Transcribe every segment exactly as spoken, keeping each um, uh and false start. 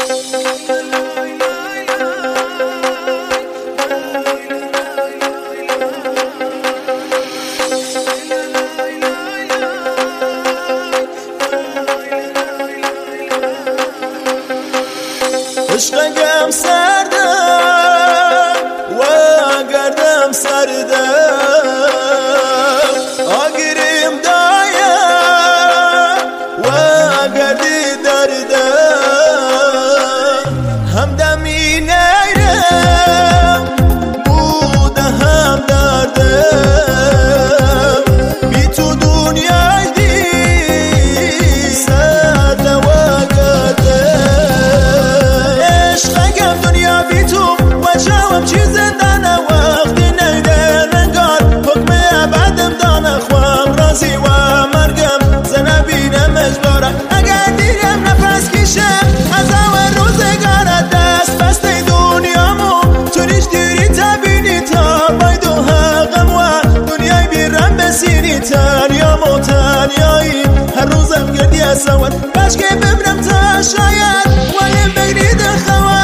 عشقم سرده و گردم سرده آگیریم دایه و گردی درده همدمی نیرم بوده هم درده بی تو دنیای دی سرده و گرده دنیا بی تو و جوام چی زندانه وقتی نیده نگار حکم عبدم دانه خوام رازی و مرگم زنبینه مجباره اگر دیرم نفس کشم از اول روزگاره دست بسته دنیامو تو ریش دیری تبینی تا باید و حقم و دنیای بیرم بسینی تنیام و تنیایی هر روزم گردی از سوان باش که ببرم تا شاید ولی بگرید خوان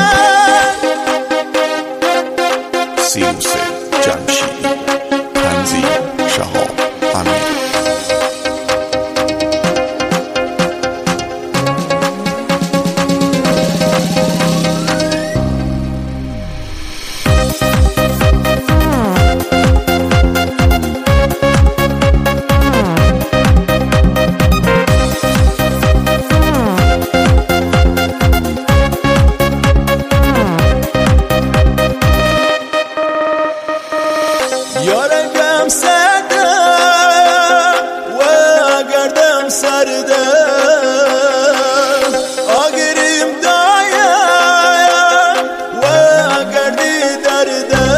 سیروس جمشیدی تنظیم شهاب امیر یارگم سرده و گردم سرده آگیریم دایه و گردی درده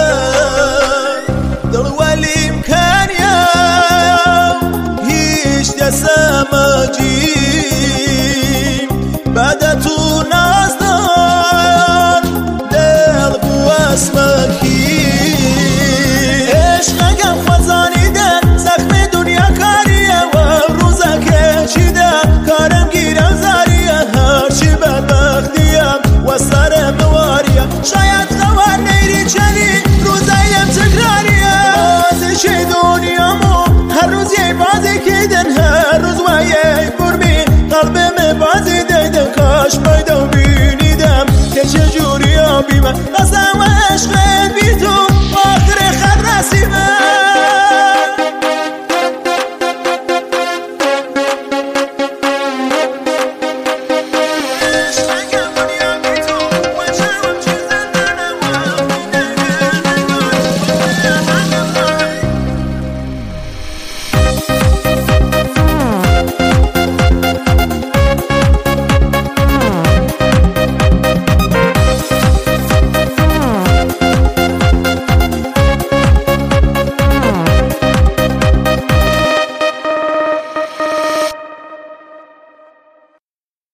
دل ولیم کنیا هیچ دستم اجیم بعد تو نازدار دل بو اسمکی عشقم خزانیده زخم دنیا کاریه و روزه کشیده کارم گیرم زاریه هرچی بدبختیم و سرم نواریه شاید خوار نیری چنی روزایم تکراریه بازش دنیامو هر روز یه بازی کدن هر روز و یه برمی قلبم بازی دیدن کاش پیدا بینیدم که چجوری آبیمه